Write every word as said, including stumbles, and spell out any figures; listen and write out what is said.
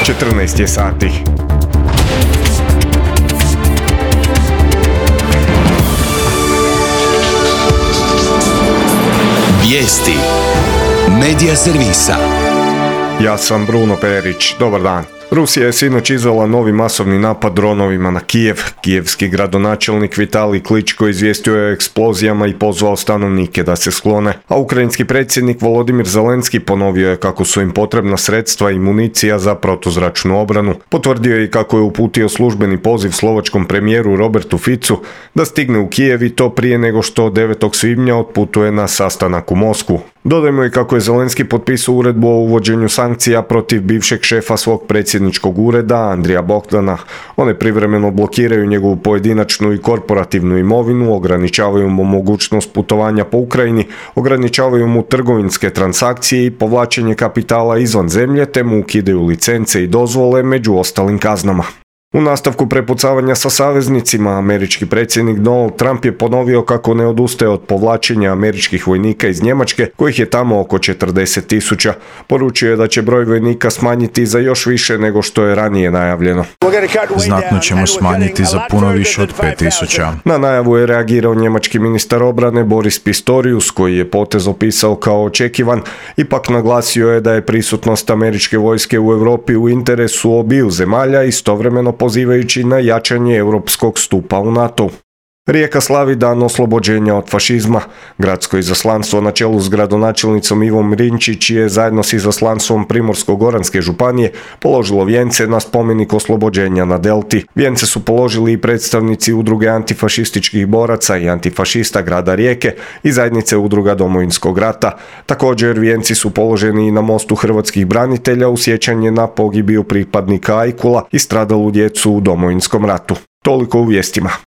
četrnaest je sati. Vijesti Medija servisa. Ja sam Bruno Perić. Dobar dan. Rusija je sinoć izvela novi masovni napad dronovima na Kijev. Kijevski gradonačelnik Vitalij Kličko izvijestio je o eksplozijama i pozvao stanovnike da se sklone, a ukrajinski predsjednik Volodimir Zelenski ponovio je kako su im potrebna sredstva i municija za protuzračnu obranu. Potvrdio je i kako je uputio službeni poziv slovačkom premijeru Robertu Ficu da stigne u Kijev i to prije nego što devetog svibnja otputuje na sastanak u Moskvu. Dodajmo i kako je Zelenski potpisao uredbu o uvođenju sankcija protiv bivšeg šefa svog predsjedničkog ureda, Andrija Bogdana. One privremeno blokiraju njegovu pojedinačnu i korporativnu imovinu, ograničavaju mu mogućnost putovanja po Ukrajini, ograničavaju mu trgovinske transakcije i povlačenje kapitala izvan zemlje, te mu ukidaju licence i dozvole među ostalim kaznama. U nastavku prepucavanja sa saveznicima, američki predsjednik Donald Trump je ponovio kako ne odustaje od povlačenja američkih vojnika iz Njemačke, kojih je tamo oko četrdeset tisuća. Poručio je da će broj vojnika smanjiti za još više nego što je ranije najavljeno. Znatno ćemo smanjiti za puno više od pet tisuća. Na najavu je reagirao njemački ministar obrane Boris Pistorius, koji je potez opisao kao očekivan, ipak naglasio je da je prisutnost američke vojske u Europi u interesu obiju zemalja, istovremeno pozivajući na jačanje europskog stupa u NATO. Rijeka slavi dan oslobođenja od fašizma. Gradsko izaslanstvo na čelu s gradonačelnicom Ivom Rinčić je zajedno s izaslanstvom Primorsko-goranske županije položilo vijence na spomenik oslobođenja na Delti. Vijence su položili i predstavnici udruge antifašističkih boraca i antifašista grada Rijeke i zajednice udruga Domovinskog rata. Također vijenci su položeni i na mostu hrvatskih branitelja u sjećanje na pogibiju pripadnika Ajkula i stradalu djecu u Domovinskom ratu. Toliko u vijestima.